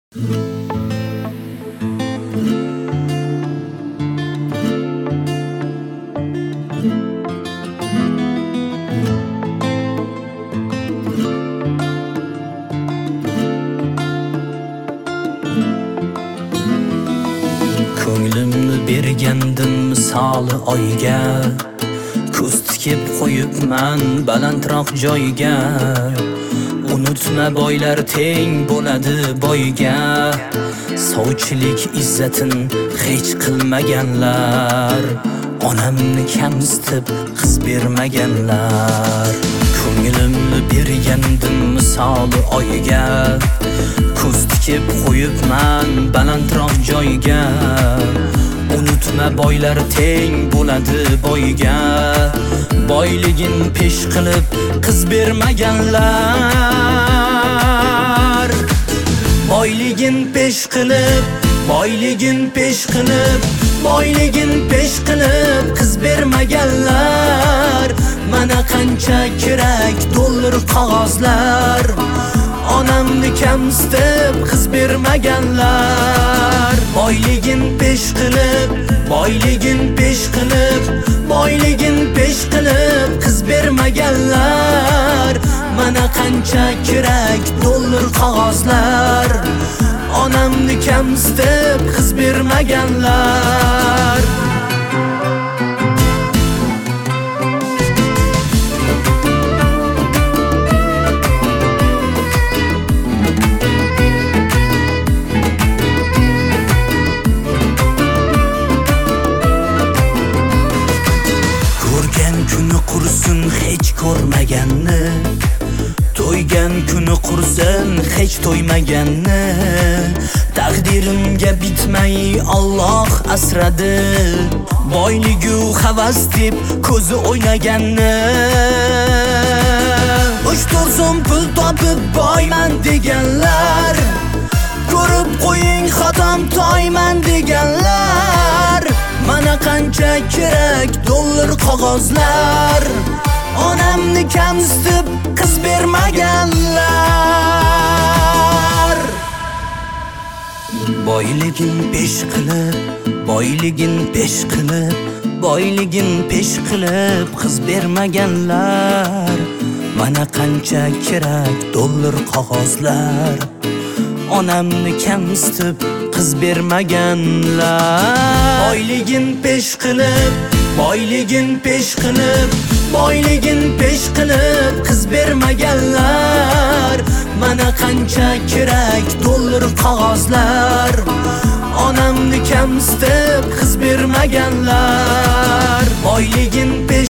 Ko'nglimni bergandim misoli oyga, ko'z tikib qo'yibman balandroq joyga. Unutma boylar teng bo'ladi boyga, sovchilik izzatin hech qilmaganlar, onamni kamsitib qiz bermaganlar. Ko'nglimni bergandim misoli oyga, ko'z tikib qo'yibman balandroq joyga. Unutma boylar teng bo'ladi boyga, boyligin pesh qilib qiz bermaganlar. Boyligin pesh qilib, boyligin pesh qilib, boyligin pesh qilib qiz bermaganlar. Mana qancha kerak dollar qog'ozlar, onamni kamsitib qiz bermaganlar. Boyligin pesh qilib, boyligin pesh qilib, boyligin pesh qilib qiz bermaganlar. Mana qancha kerak dollar qog'ozlar, onamni kamsitib qiz bermaganlar. Kuni qursin hech ko'rmaganni, to'ygan kuni qursin hech to'ymaganni. Taqdirimga bitmay Alloh asradi, boyligu havas deb ko'zi o'ynaganni. 3-4 so'm pul topib boyman deganlar, ko'rib qo'ying xotam toyman deganlar. Mana qancha kerak dollar qog'ozlar, onamni kamsitib qiz bermaganlar. Boyligin pesh qilib, boyligin pesh qilib, boyligin pesh qilib qiz bermaganlar. Mana qancha kerak dollar qog'ozlar, onamni kamsitib qiz bermaganlar. Boyligin pesh qilib, boyligin pesh qilib, boyligin pesh qilib qiz bermaganlar. Mana qancha kerak dollar qog'ozlar, onamni kamsitib qiz bermaganlar. Boyligin pesh